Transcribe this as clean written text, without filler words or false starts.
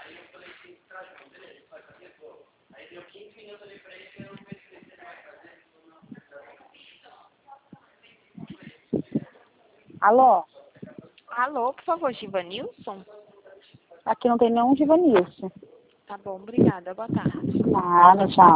Alô? Alô, por favor, Givanilson? Aqui não tem nenhum Givanilson. Tá bom, obrigada. Boa tarde. Nada, tchau.